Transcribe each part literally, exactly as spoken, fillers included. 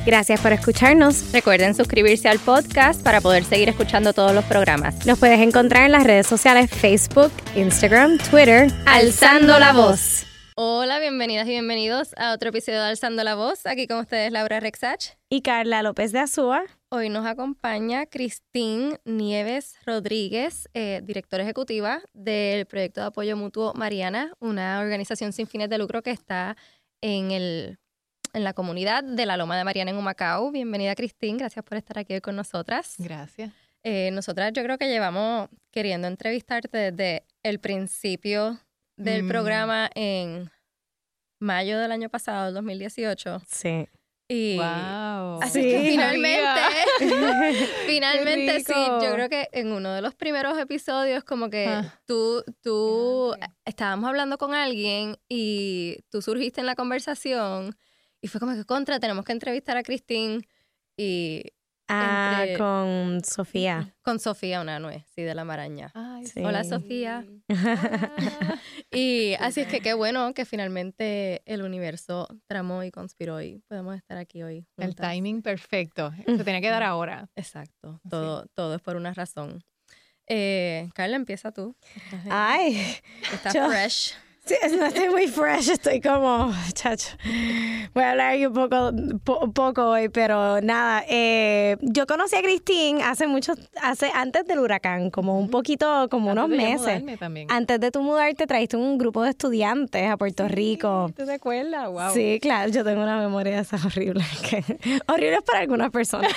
Gracias por escucharnos. Recuerden suscribirse al podcast para poder seguir escuchando todos los programas. Nos puedes encontrar en las redes sociales Facebook, Instagram, Twitter, Alzando la Voz. Hola, bienvenidas y bienvenidos a otro episodio de Alzando la Voz. Aquí con ustedes Laura Rexach y Carla López de Azúa. Hoy nos acompaña Christine Nieves Rodríguez, eh, directora ejecutiva del proyecto de apoyo mutuo Mariana, una organización sin fines de lucro que está en, el, en la comunidad de la Loma de Mariana en Humacao. Bienvenida, Christine, gracias por estar aquí hoy con nosotras. Gracias. Eh, nosotras yo creo que llevamos queriendo entrevistarte desde el principio del mm. programa en mayo del año pasado, el dos mil dieciocho. Sí. Y wow. Así sí, que finalmente, finalmente sí, yo creo que en uno de los primeros episodios como que ah. tú, tú okay. estábamos hablando con alguien y tú surgiste en la conversación y fue como que contra, tenemos que entrevistar a Christine y... Ah, entre, con Sofía. Con Sofía, una nuez, sí, de la Maraña. Ay, sí. Hola, Sofía. Ah. Y así es que qué bueno que finalmente el universo tramó y conspiró y podemos estar aquí hoy juntas. El timing perfecto. Se tenía que dar ahora. Exacto. Todo, sí. todo es por una razón. Eh, Carla, empieza tú. Ay. Estás yo... fresh. Sí, no estoy muy fresh, estoy como, chacho, voy a hablar un poco, po, poco hoy, pero nada, eh, yo conocí a Christine hace mucho, hace, antes del huracán, como un poquito, como antes unos meses. Antes de tú mudarte, trajiste un grupo de estudiantes a Puerto sí, Rico. ¿Tú te acuerdas? Wow. Sí, claro, yo tengo una memoria de esas horribles, que, horribles para algunas personas.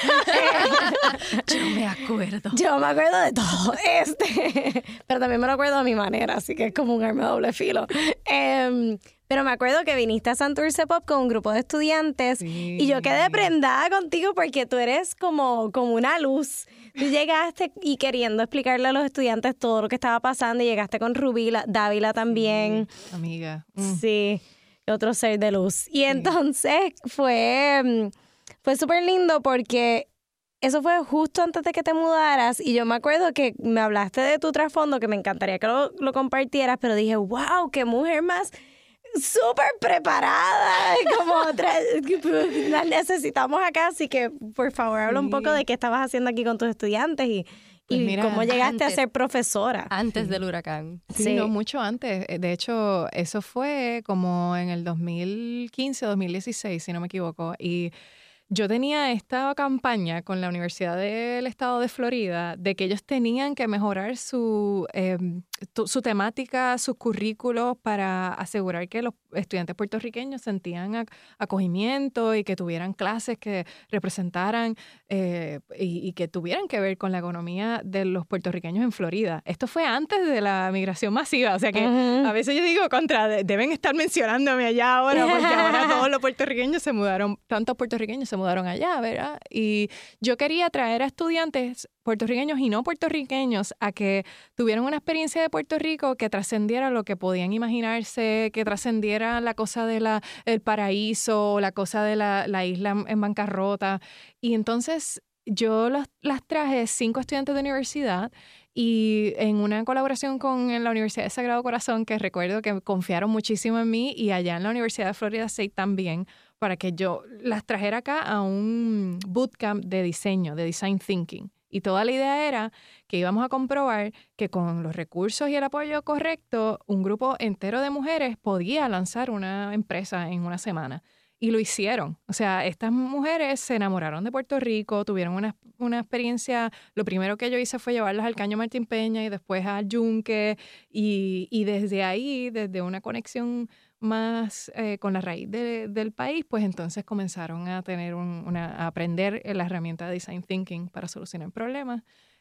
Yo me acuerdo. Yo me acuerdo de todo, este, pero también me lo acuerdo a mi manera, así que es como un arma de doble filo. Um, pero me acuerdo que viniste a Santurce Pop con un grupo de estudiantes sí. y yo quedé prendada contigo porque tú eres como, como una luz. Tú llegaste y queriendo explicarle a los estudiantes todo lo que estaba pasando y llegaste con Rubí Dávila también. Sí, amiga. Mm. Sí, otro ser de luz. Y sí. entonces fue, fue súper lindo porque... Eso fue justo antes de que te mudaras y yo me acuerdo que me hablaste de tu trasfondo, que me encantaría que lo, lo compartieras, pero dije, wow, qué mujer más súper preparada, como la necesitamos acá, así que por favor habla sí. un poco de qué estabas haciendo aquí con tus estudiantes y, pues y mira, cómo llegaste antes, a ser profesora. Antes sí. del huracán. Sí, sí, no, mucho antes. De hecho, eso fue como en el dos mil quince, dos mil dieciséis, si no me equivoco, y... Yo tenía esta campaña con la Universidad del Estado de Florida de que ellos tenían que mejorar su, eh, tu, su temática, sus currículos para asegurar que los estudiantes puertorriqueños sentían acogimiento y que tuvieran clases que representaran eh, y, y que tuvieran que ver con la economía de los puertorriqueños en Florida. Esto fue antes de la migración masiva, o sea que uh-huh. a veces yo digo, contra, deben estar mencionándome allá ahora porque ahora todos los puertorriqueños se mudaron, tantos puertorriqueños se mudaron allá, ¿verdad? Y yo quería traer a estudiantes puertorriqueños y no puertorriqueños a que tuvieran una experiencia de Puerto Rico que trascendiera lo que podían imaginarse, que trascendiera la cosa de la, el paraíso, la cosa de la, la isla en bancarrota. Y entonces yo los, las traje cinco estudiantes de universidad y en una colaboración con la Universidad de Sagrado Corazón, que recuerdo que confiaron muchísimo en mí, y allá en la Universidad de Florida State también, para que yo las trajera acá a un bootcamp de diseño, de design thinking. Y toda la idea era que íbamos a comprobar que con los recursos y el apoyo correcto, un grupo entero de mujeres podía lanzar una empresa en una semana. Y lo hicieron. O sea, estas mujeres se enamoraron de Puerto Rico, tuvieron una, una experiencia. Lo primero que yo hice fue llevarlas al Caño Martín Peña y después al Yunque. Y, y desde ahí, desde una conexión más eh, con la raíz de, del país, pues entonces comenzaron a tener un, una, a aprender la herramienta de Design Thinking para solucionar problemas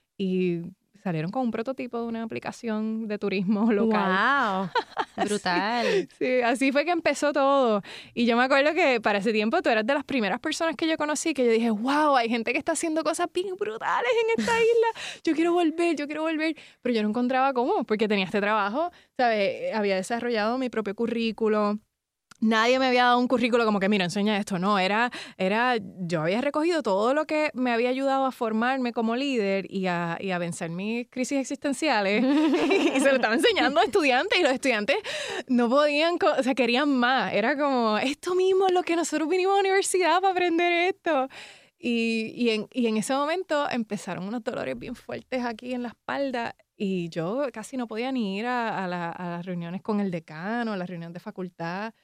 y salieron con un prototipo de una aplicación de turismo local. ¡Wow! Brutal. Sí, sí, así fue que empezó todo. Y yo me acuerdo que para ese tiempo tú eras de las primeras personas que yo conocí que yo dije, wow, hay gente que está haciendo cosas bien brutales en esta isla. Yo quiero volver, yo quiero volver. Pero yo no encontraba cómo, porque tenía este trabajo, ¿sabes? Había desarrollado mi propio currículo. nadie me había dado un currículo como que, mira, enseña esto. No, era, era, yo había recogido todo lo que me había ayudado a formarme como líder y a, y a vencer mis crisis existenciales y se lo estaba enseñando a estudiantes y los estudiantes no podían, o sea, querían más. Era como, esto mismo es lo que nosotros vinimos a la universidad para aprender esto. Y, y, en, y en ese momento empezaron unos dolores bien fuertes aquí en la espalda y yo casi no podía ni ir a, a, la, a las reuniones con el decano, a las reuniones de facultad.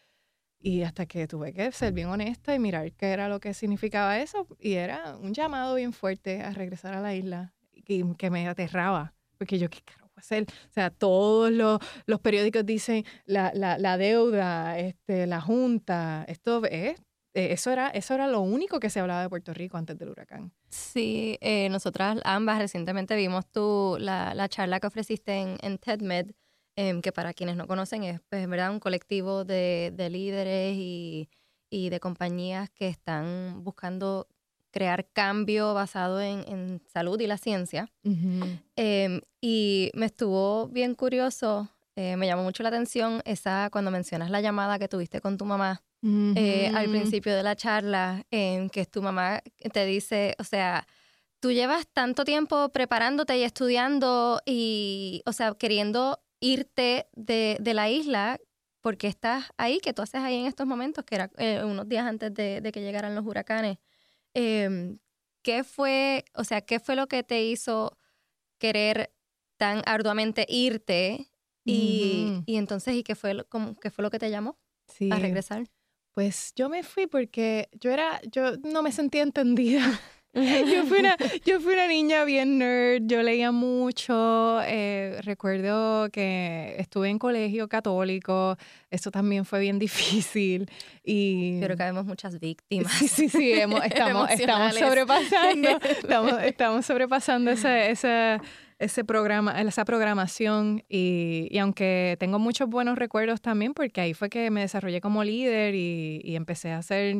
Y hasta que tuve que ser bien honesta y mirar qué era lo que significaba eso. Y era un llamado bien fuerte a regresar a la isla y que me aterraba. Porque yo, ¿qué carajo voy a hacer? O sea, todos los, los periódicos dicen la, la, la deuda, este, la junta. Esto es, eso, era, eso era lo único que se hablaba de Puerto Rico antes del huracán. Sí, eh, nosotras ambas recientemente vimos tu, la, la charla que ofreciste en, en TEDMed, eh, que para quienes no conocen es pues, ¿verdad? Un colectivo de, de líderes y, y de compañías que están buscando crear cambio basado en, en salud y la ciencia. Uh-huh. Eh, y me estuvo bien curioso, eh, me llamó mucho la atención esa cuando mencionas la llamada que tuviste con tu mamá. Uh-huh. Eh, al principio de la charla, en eh, que tu mamá te dice, o sea, tú llevas tanto tiempo preparándote y estudiando y, o sea, queriendo irte de, de la isla, porque estás ahí, que tú haces ahí en estos momentos, que era eh, unos días antes de, de que llegaran los huracanes. Eh, ¿Qué fue, o sea, qué fue lo que te hizo querer tan arduamente irte? Y, Uh-huh. y entonces, ¿y qué fue, lo, como, qué fue lo que te llamó Sí. a regresar? Pues yo me fui porque yo era, yo no me sentía entendida. yo, fui una, yo fui una niña bien nerd, yo leía mucho, eh, recuerdo que estuve en colegio católico, eso también fue bien difícil. Y creo que vemos muchas víctimas. Sí, sí, sí, hemos, estamos, estamos sobrepasando, estamos, estamos sobrepasando esa, esa, ese programa, esa programación y, y aunque tengo muchos buenos recuerdos también porque ahí fue que me desarrollé como líder y, y empecé a hacer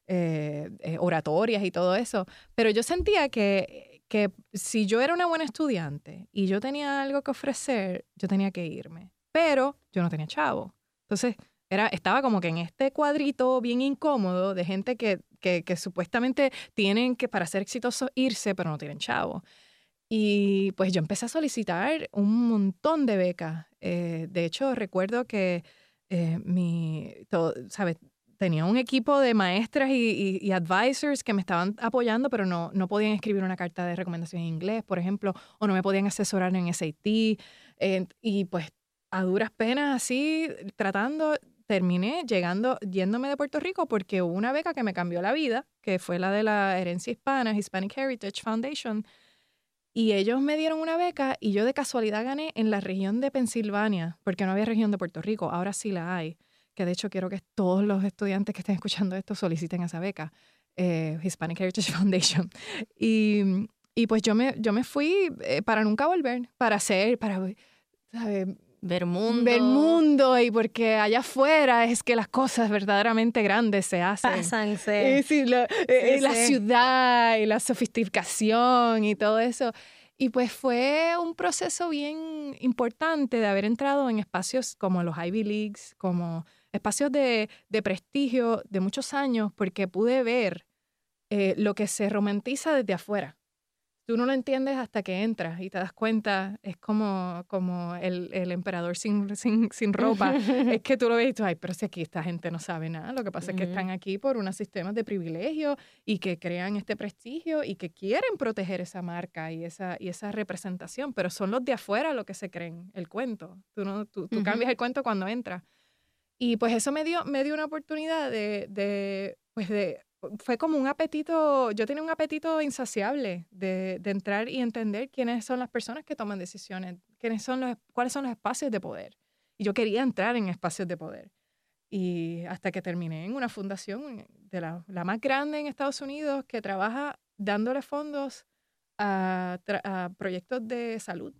eh, eh, oratorias y todo eso, pero yo sentía que, que si yo era una buena estudiante y yo tenía algo que ofrecer, yo tenía que irme, pero yo no tenía chavo. Entonces era, estaba como que en este cuadrito bien incómodo de gente que, que, que supuestamente tienen que para ser exitosos irse, pero no tienen chavo. Y pues yo empecé a solicitar un montón de becas. Eh, de hecho, recuerdo que eh, mi, todo, ¿sabes? Tenía un equipo de maestras y, y, y advisors que me estaban apoyando, pero no, no podían escribir una carta de recomendación en inglés, por ejemplo, o no me podían asesorar en S A T. Eh, y pues a duras penas así, tratando, terminé llegando, yéndome de Puerto Rico porque hubo una beca que me cambió la vida, que fue la de la Herencia Hispana, Hispanic Heritage Foundation. Y ellos me dieron una beca y yo de casualidad gané en la región de Pensilvania, porque no había región de Puerto Rico, ahora sí la hay, que de hecho quiero que todos los estudiantes que estén escuchando esto soliciten esa beca, eh, Hispanic Heritage Foundation. Y, y pues yo me, yo me fui eh, para nunca volver, para hacer, para, ¿sabes? Ver mundo. Ver mundo y porque allá afuera es que las cosas verdaderamente grandes se hacen. Pasan, sí. Eh, sí, la, sí, eh, la sí. ciudad y la sofisticación y todo eso. Y pues fue un proceso bien importante de haber entrado en espacios como los Ivy Leagues, como espacios de, de prestigio de muchos años, porque pude ver eh, lo que se romantiza desde afuera. Tú no lo entiendes hasta que entras y te das cuenta, es como, como el, el emperador sin, sin, sin ropa. Es que tú lo ves y tú, ay, pero si aquí esta gente no sabe nada. Lo que pasa uh-huh. es que están aquí por unos sistemas de privilegio y que crean este prestigio y que quieren proteger esa marca y esa, y esa representación, pero son los de afuera los que se creen el cuento. Tú, no, tú, tú uh-huh. cambias el cuento cuando entras. Y pues eso me dio, me dio una oportunidad de, de, pues de fue como un apetito, yo tenía un apetito insaciable de, de entrar y entender quiénes son las personas que toman decisiones, quiénes son los, cuáles son los espacios de poder. Y yo quería entrar en espacios de poder. Y hasta que terminé en una fundación, de la, la más grande en Estados Unidos, que trabaja dándole fondos a, a proyectos de salud.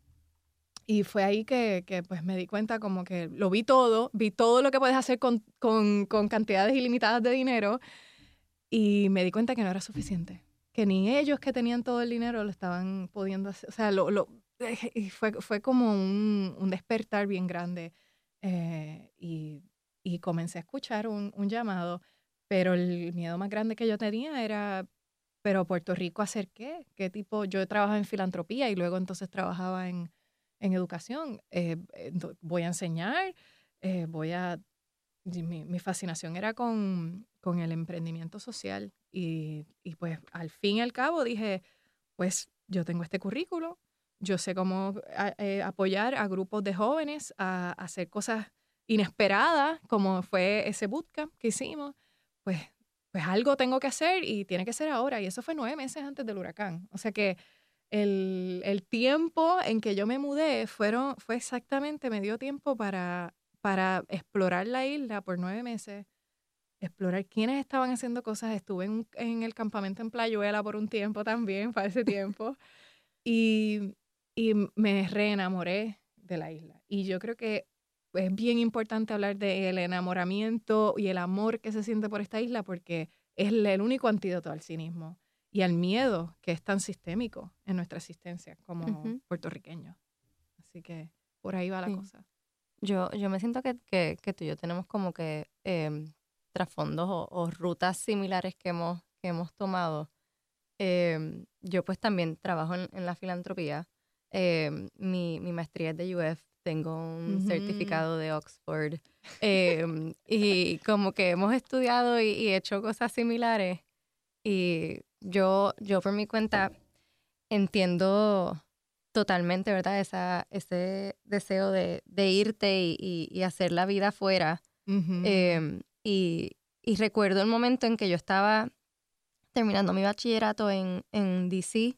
Y fue ahí que, que pues me di cuenta como que lo vi todo, vi todo lo que puedes hacer con, con, con cantidades ilimitadas de dinero. Y me di cuenta que no era suficiente, que ni ellos que tenían todo el dinero lo estaban pudiendo hacer. O sea, lo, lo, fue, fue como un, un despertar bien grande. Eh, y, y comencé a escuchar un, un llamado, pero el miedo más grande que yo tenía era, pero Puerto Rico, ¿hacer qué? ¿Qué tipo? Yo trabajaba en filantropía y luego entonces trabajaba en, en educación. Eh, voy a enseñar, eh, voy a... Mi, mi fascinación era con, con el emprendimiento social y, y pues al fin y al cabo dije, pues yo tengo este currículo, yo sé cómo a, eh, apoyar a grupos de jóvenes a, a hacer cosas inesperadas, como fue ese bootcamp que hicimos, pues, pues algo tengo que hacer y tiene que ser ahora. Y eso fue nueve meses antes del huracán. O sea que el, el tiempo en que yo me mudé fueron, fue exactamente, me dio tiempo para, para explorar la isla por nueve meses, explorar quiénes estaban haciendo cosas. Estuve en, en el campamento en Playuela por un tiempo también, para ese tiempo, y, y me reenamoré de la isla. Y yo creo que es bien importante hablar del enamoramiento y el amor que se siente por esta isla porque es el único antídoto al cinismo y al miedo que es tan sistémico en nuestra existencia como uh-huh. puertorriqueños. Así que por ahí va la sí. cosa. Yo, yo me siento que, que, que tú y yo tenemos como que eh, trasfondos o, o rutas similares que hemos, que hemos tomado. Eh, yo pues también trabajo en, en la filantropía. Eh, mi, mi maestría es de U F. Tengo un uh-huh. certificado de Oxford. Eh, y como que hemos estudiado y, y hecho cosas similares. Y yo, yo por mi cuenta entiendo totalmente, ¿verdad? Esa, ese deseo de, de irte y, y, y hacer la vida afuera. Uh-huh. Eh, y, y recuerdo el momento en que yo estaba terminando mi bachillerato en, en D C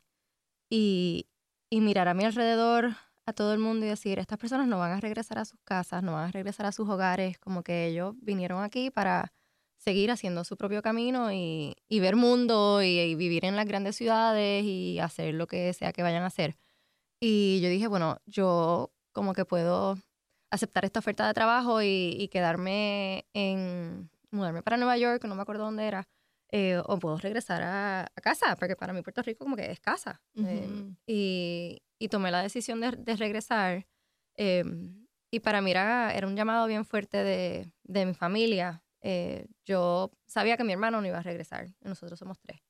y, y mirar a mi alrededor a todo el mundo y decir, estas personas no van a regresar a sus casas, no van a regresar a sus hogares, como que ellos vinieron aquí para seguir haciendo su propio camino y, y ver mundo y, y vivir en las grandes ciudades y hacer lo que sea que vayan a hacer. Y yo dije, bueno, yo como que puedo aceptar esta oferta de trabajo y, y quedarme en, mudarme para Nueva York, no me acuerdo dónde era, eh, o puedo regresar a, a casa, porque para mí Puerto Rico como que es casa. Uh-huh. eh, y, y tomé la decisión de, de regresar. Eh, y para mí era, era un llamado bien fuerte de, de mi familia. Eh, yo sabía que mi hermano no iba a regresar, nosotros somos tres.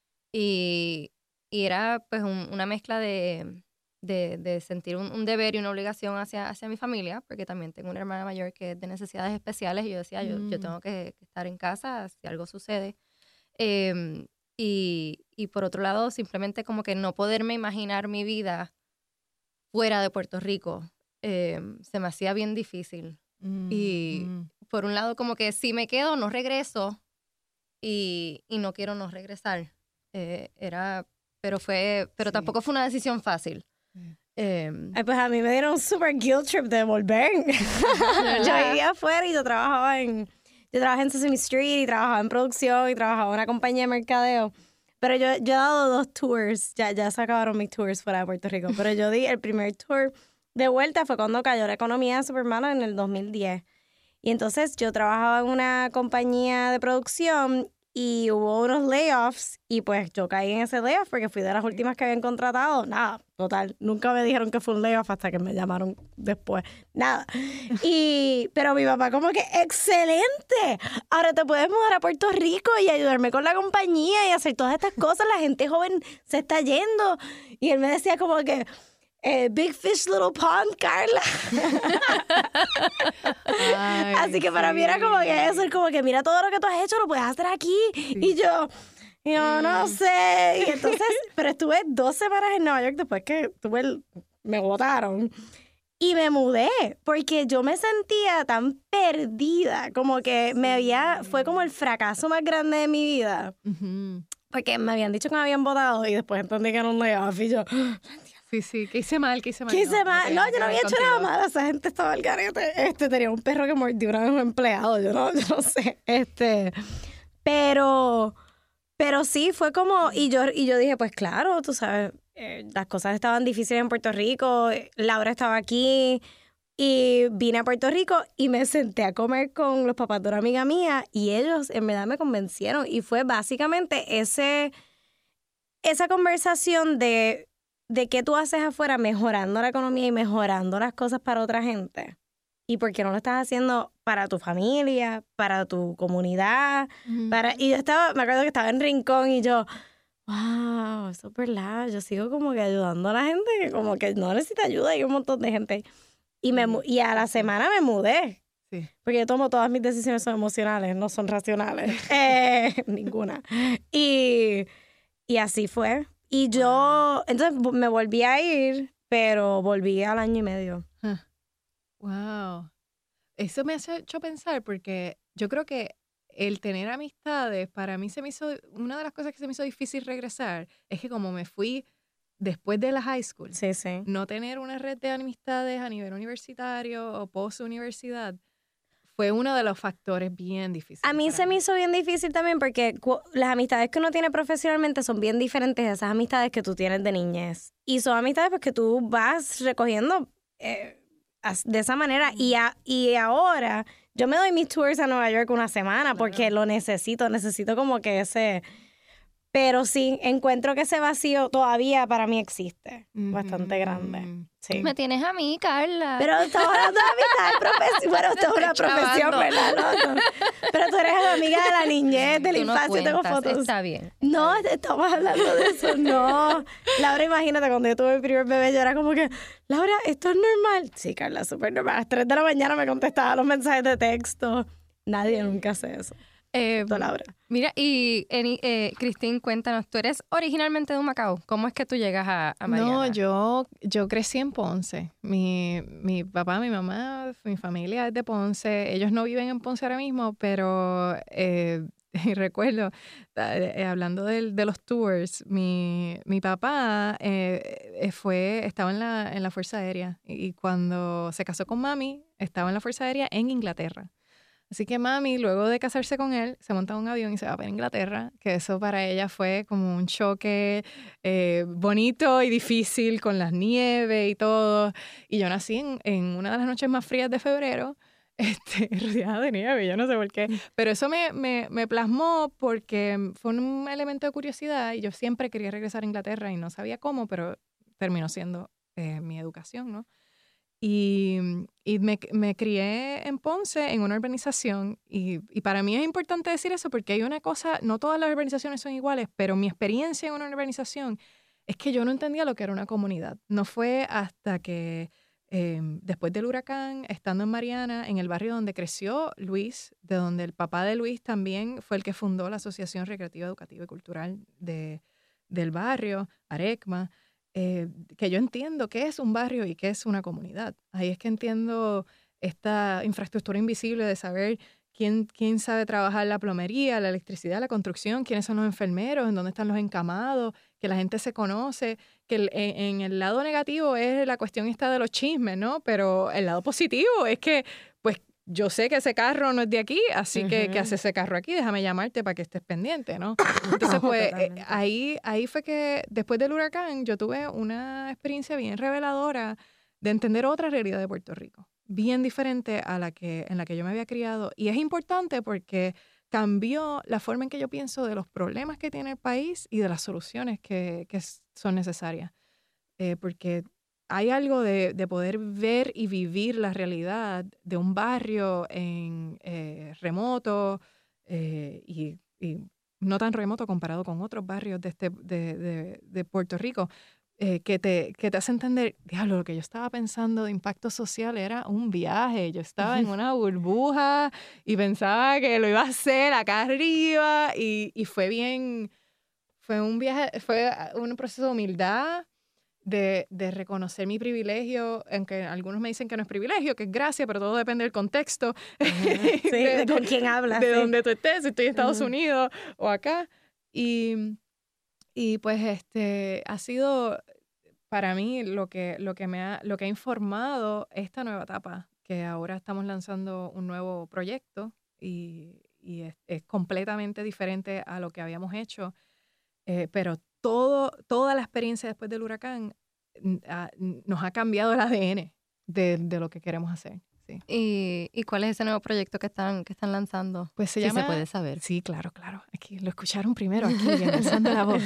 Y, y era pues un, una mezcla de, de, de sentir un, un deber y una obligación hacia, hacia mi familia, porque también tengo una hermana mayor que es de necesidades especiales y yo decía, mm. yo, yo tengo que, que estar en casa si algo sucede. Eh, y, y por otro lado, simplemente como que no poderme imaginar mi vida fuera de Puerto Rico, eh, se me hacía bien difícil. Mm, y mm. por un lado como que si me quedo, no regreso y, y no quiero no regresar. Eh, era, pero fue, pero sí. tampoco fue una decisión fácil. Sí. Eh, Ay, pues a mí me dieron un super guilt trip de volver. Yo vivía afuera y yo trabajaba en, yo trabajaba en Sesame Street y trabajaba en producción y trabajaba en una compañía de mercadeo. Pero yo, yo he dado dos tours, ya, ya se acabaron mis tours fuera de Puerto Rico, pero yo di el primer tour de vuelta fue cuando cayó la economía súper mala en el dos mil diez. Y entonces yo trabajaba en una compañía de producción y hubo unos layoffs y pues yo caí en ese layoff porque fui de las últimas que habían contratado. Nada, total, nunca me dijeron que fue un layoff hasta que me llamaron después. Nada. Y, pero mi papá como que, ¡excelente! Ahora te puedes mudar a Puerto Rico y ayudarme con la compañía y hacer todas estas cosas. La gente joven se está yendo. Y él me decía como que, Eh, Big Fish, Little Pond, Carla. Ay, así que para sí. mí era como que eso, como que mira todo lo que tú has hecho, lo puedes hacer aquí. Sí. Y yo, yo mm. no sé. Y entonces, pero estuve dos semanas en Nueva York después que tuve el, me botaron. Y me mudé, porque yo me sentía tan perdida, como que sí. me había, fue como el fracaso más grande de mi vida. Uh-huh. Porque me habían dicho que me habían botado y después entendí que era un layoff y yo... Sí, sí, que hice mal, que hice mal. ¿Qué hice no, mal? No, no, yo no había hecho contigo. Nada malo. Esa gente estaba al garete. Este, tenía un perro que mordió una vez un empleado. Yo no, yo no sé. Este, pero, pero sí, fue como... Y yo, y yo dije, pues claro, tú sabes, eh, las cosas estaban difíciles en Puerto Rico. Laura estaba aquí. Y vine a Puerto Rico y me senté a comer con los papás de una amiga mía. Y ellos, en verdad, me convencieron. Y fue básicamente ese, esa conversación de... de qué tú haces afuera mejorando la economía y mejorando las cosas para otra gente. ¿Y por qué no lo estás haciendo para tu familia, para tu comunidad? Ujú. para Y yo estaba, me acuerdo que estaba en Rincón y yo, wow, eso es verdad. Yo sigo como que ayudando a la gente que como que no necesita ayuda. Hay un montón de gente. Y, me, Sí, mu- y a la sí. semana me mudé. Sí. Porque yo tomo todas mis decisiones son emocionales, no son racionales. eh, ninguna. Y, y así fue. Y yo, entonces vo- me volví a ir, pero volví al año y medio. Wow. Eso me ha hecho pensar porque yo creo que el tener amistades, para mí se me hizo, una de las cosas que se me hizo difícil regresar es que como me fui después de la high school, Sí, sí. no tener una red de amistades a nivel universitario o post-universidad fue uno de los factores bien difíciles. A mí para se me hizo bien difícil también porque cu- las amistades que uno tiene profesionalmente son bien diferentes a esas amistades que tú tienes de niñez. Y son amistades pues, que tú vas recogiendo eh, as- de esa manera. Y, a- y ahora yo me doy mis tours a Nueva York una semana porque Claro. lo necesito. Necesito como que ese... Pero sí, encuentro que ese vacío todavía para mí existe. Bastante grande. Ujú. Sí. Me tienes a mí, Carla. Pero estamos hablando de amistad profesión. Bueno, esto es una Estoy profesión, chavando. ¿verdad? No, no. Pero tú eres amiga de la niñez, de la Tú no infancia, tengo cuentas, fotos. Está bien. No, estamos hablando de eso, no. Laura, imagínate, cuando yo tuve mi primer bebé, yo era como que, Laura, ¿esto es normal? Sí, Carla, súper normal. A las tres de la mañana me contestaba los mensajes de texto. Nadie nunca hace eso. Eh, Tú, Laura. Mira, y Eni- eh, Christine, cuéntanos, tú eres originalmente de Humacao. ¿Cómo es que tú llegas a, a Mariana? No, yo, yo crecí en Ponce. Mi, mi papá, mi mamá, mi familia es de Ponce. Ellos no viven en Ponce ahora mismo, pero eh, y recuerdo, eh, hablando del- de, los tours, mi, mi papá eh, eh, fue, estaba en la, en la Fuerza Aérea y cuando se casó con mami, estaba en la Fuerza Aérea en Inglaterra. Así que mami, luego de casarse con él, se monta en un avión y se va para Inglaterra, que eso para ella fue como un choque eh, bonito y difícil con las nieves y todo. Y yo nací en, en una de las noches más frías de febrero, este, rodeada de nieve, yo no sé por qué. Pero eso me, me, me plasmó porque fue un elemento de curiosidad y yo siempre quería regresar a Inglaterra y no sabía cómo, pero terminó siendo eh, mi educación, ¿no? Y, y me, me crié en Ponce en una urbanización y, y para mí es importante decir eso porque hay una cosa, no todas las urbanizaciones son iguales, pero mi experiencia en una urbanización es que yo no entendía lo que era una comunidad. No fue hasta que eh, después del huracán, estando en Mariana, en el barrio donde creció Luis, de donde el papá de Luis también fue el que fundó la Asociación Recreativa, Educativa y Cultural de, del barrio, ARECMA, Eh, que yo entiendo qué es un barrio y qué es una comunidad. Ahí es que entiendo esta infraestructura invisible de saber quién, quién sabe trabajar la plomería, la electricidad, la construcción, quiénes son los enfermeros, en dónde están los encamados, que la gente se conoce, que el, en, en el lado negativo es la cuestión esta de los chismes, ¿no? Pero el lado positivo es que, pues, yo sé que ese carro no es de aquí, así que, ¿qué hace ese carro aquí? Déjame llamarte para que estés pendiente, ¿no? Entonces, pues, eh, ahí, ahí fue que después del huracán yo tuve una experiencia bien reveladora de entender otra realidad de Puerto Rico, bien diferente a la que, en la que yo me había criado. Y es importante porque cambió la forma en que yo pienso de los problemas que tiene el país y de las soluciones que, que son necesarias. Eh, porque hay algo de, de poder ver y vivir la realidad de un barrio en eh, remoto eh, y, y no tan remoto comparado con otros barrios de, este, de, de, de Puerto Rico, eh, que, te, que te hace entender, diablo, lo que yo estaba pensando de impacto social era un viaje. Yo estaba en una burbuja y pensaba que lo iba a hacer acá arriba y, y fue bien, fue un viaje, fue un proceso de humildad, De, de reconocer mi privilegio, aunque algunos me dicen que no es privilegio, que es gracia, pero todo depende del contexto. Uh-huh. Sí, de, de con quién hablas. De sí. donde tú estés, si estoy en Estados Uh-huh. Unidos o acá. Y, y pues este ha sido para mí lo que, lo, que me ha, lo que ha informado esta nueva etapa, que ahora estamos lanzando un nuevo proyecto y, y es, es completamente diferente a lo que habíamos hecho, eh, pero Todo, toda la experiencia después del huracán uh, nos ha cambiado el A D N de, de lo que queremos hacer. Sí. ¿Y, ¿Y cuál es ese nuevo proyecto que están, que están lanzando? Pues se sí llama... se puede saber. Sí, claro, claro. Aquí lo escucharon primero, aquí, en Alzando la Voz.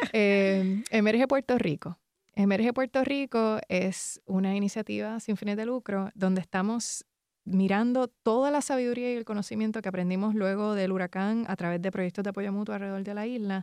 Eh, Emerge Puerto Rico. Emerge Puerto Rico es una iniciativa sin fines de lucro donde estamos mirando toda la sabiduría y el conocimiento que aprendimos luego del huracán a través de proyectos de apoyo mutuo alrededor de la isla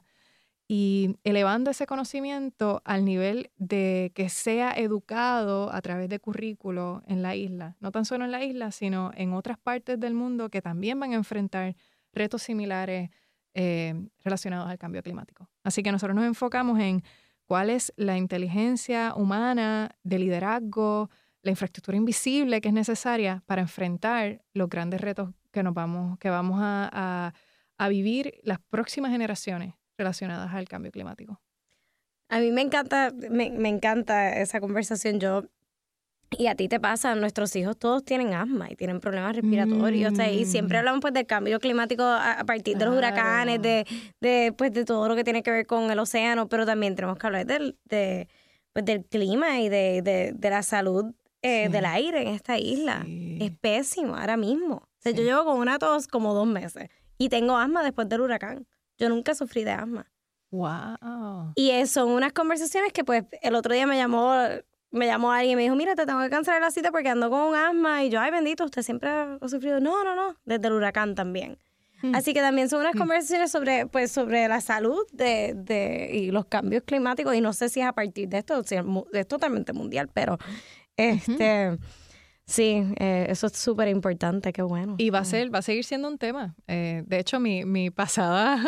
y elevando ese conocimiento al nivel de que sea educado a través de currículo en la isla, no tan solo en la isla, sino en otras partes del mundo que también van a enfrentar retos similares eh, relacionados al cambio climático. Así que nosotros nos enfocamos en cuál es la inteligencia humana de liderazgo, la infraestructura invisible que es necesaria para enfrentar los grandes retos que nos vamos, que vamos a, a, a vivir las próximas generaciones relacionadas al cambio climático. A mí me encanta, me, me encanta esa conversación. Yo, y a ti te pasa, nuestros hijos todos tienen asma y tienen problemas respiratorios. Mm. O sea, y siempre hablamos pues del cambio climático a, a partir claro. de los huracanes, de, de, pues, de todo lo que tiene que ver con el océano, pero también tenemos que hablar del, de, pues, del clima y de, de, de la salud eh, sí. del aire en esta isla. Sí. Es pésimo ahora mismo. O sea, sí. yo llevo con una tos como dos meses y tengo asma después del huracán. Yo nunca sufrí de asma. Wow. Y eso, son unas conversaciones que pues el otro día me llamó, me llamó alguien y me dijo, mira, te tengo que cancelar la cita porque ando con un asma. Y yo, ay, bendito, usted siempre ha sufrido. No, no, no, desde el huracán también. Mm. Así que también son unas mm. conversaciones sobre, pues, sobre la salud de, de, y los cambios climáticos. Y no sé si es a partir de esto, si es totalmente mundial, pero este... Uh-huh. Sí, eh, eso es súper importante, qué bueno. Y va a ser, va a seguir siendo un tema. Eh, de hecho, mi, mi pasada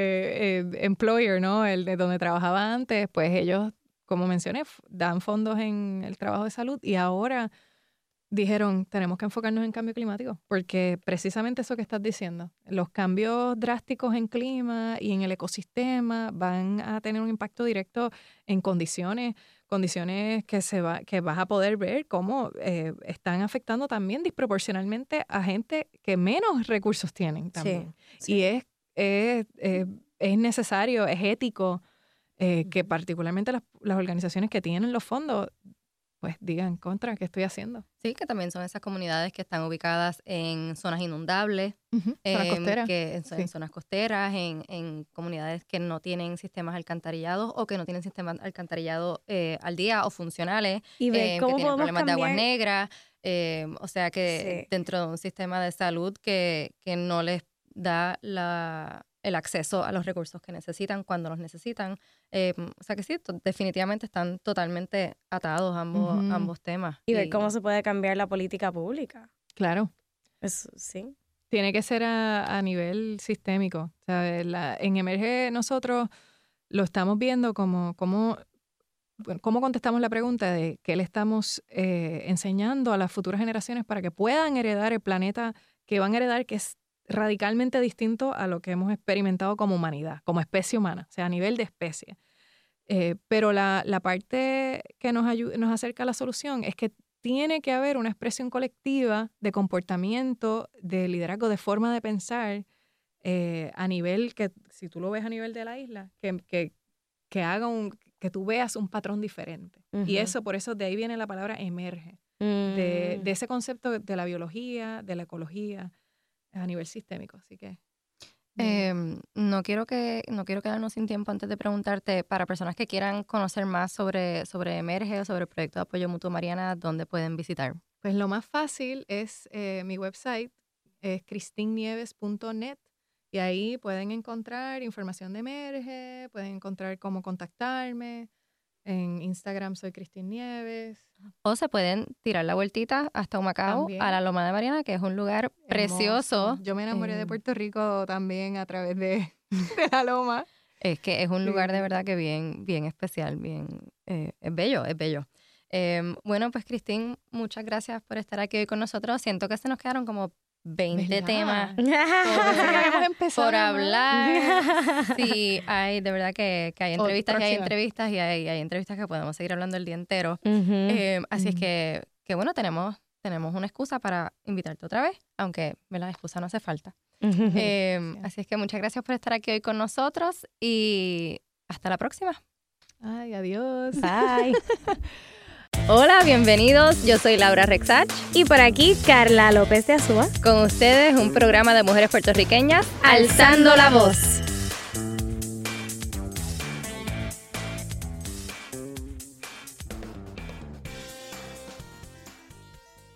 eh, eh, employer, ¿no? El de donde trabajaba antes, pues ellos, como mencioné, dan fondos en el trabajo de salud y ahora dijeron, tenemos que enfocarnos en cambio climático, porque precisamente eso que estás diciendo, los cambios drásticos en clima y en el ecosistema van a tener un impacto directo en condiciones condiciones que se va que vas a poder ver cómo eh, están afectando también desproporcionalmente a gente que menos recursos tienen también. Sí, sí. Y es, es, es, es necesario, es ético eh, que particularmente las, las organizaciones que tienen los fondos pues digan contra, ¿qué estoy haciendo? Sí, que también son esas comunidades que están ubicadas en zonas inundables, uh-huh. eh, zonas costeras, que, en, sí. en zonas costeras, en, en comunidades que no tienen sistemas alcantarillados o que no tienen sistemas alcantarillados eh, al día o funcionales, y ver eh, cómo que tienen problemas cambiar. de aguas negras, eh, o sea que sí. dentro de un sistema de salud que, que no les da la... el acceso a los recursos que necesitan cuando los necesitan. Eh, o sea que sí, to- definitivamente están totalmente atados ambos, uh-huh. ambos temas. Y ver y... cómo se puede cambiar la política pública. Claro. Eso, sí. Tiene que ser a, a nivel sistémico. O sea, la, en Emerge nosotros lo estamos viendo como, como bueno, cómo contestamos la pregunta de qué le estamos eh, enseñando a las futuras generaciones para que puedan heredar el planeta que van a heredar, que es radicalmente distinto a lo que hemos experimentado como humanidad, como especie humana, o sea, a nivel de especie. Eh, pero la, la parte que nos, ayuda, nos acerca a la solución es que tiene que haber una expresión colectiva de comportamiento, de liderazgo, de forma de pensar eh, a nivel que, si tú lo ves a nivel de la isla, que, que, que haga un, que tú veas un patrón diferente. Uh-huh. Y eso, por eso de ahí viene la palabra emerge, uh-huh. de, de ese concepto de la biología, de la ecología, a nivel sistémico, así que... Eh, no quiero que no quiero quedarnos sin tiempo antes de preguntarte, para personas que quieran conocer más sobre, sobre Emerge o sobre el proyecto de apoyo mutuo Mariana, ¿dónde pueden visitar? Pues lo más fácil es eh, mi website, es cristin nieves punto net, y ahí pueden encontrar información de Emerge, pueden encontrar cómo contactarme. En Instagram soy Cristin Nieves. O se pueden tirar la vueltita hasta Humacao, también. A la Loma de Mariana, que es un lugar hermoso, precioso. Yo me enamoré eh. de Puerto Rico también a través de, de la Loma. Es que es un lugar sí. de verdad que bien, bien especial, bien, eh, es bello, es bello. Eh, bueno, pues Cristin, muchas gracias por estar aquí hoy con nosotros. Siento que se nos quedaron como veinte temas por, por hablar. Sí, hay, de verdad que, que hay entrevistas y hay entrevistas y hay, hay entrevistas que podemos seguir hablando el día entero. Uh-huh. Eh, así uh-huh. es que, que bueno, tenemos, tenemos una excusa para invitarte otra vez, aunque la excusa no hace falta. Uh-huh. Eh, sí. Así es que muchas gracias por estar aquí hoy con nosotros y hasta la próxima. Ay, adiós. Bye. Hola, bienvenidos. Yo soy Laura Rexach. Y por aquí, Carla López de Azúa. Con ustedes, un programa de mujeres puertorriqueñas alzando la voz.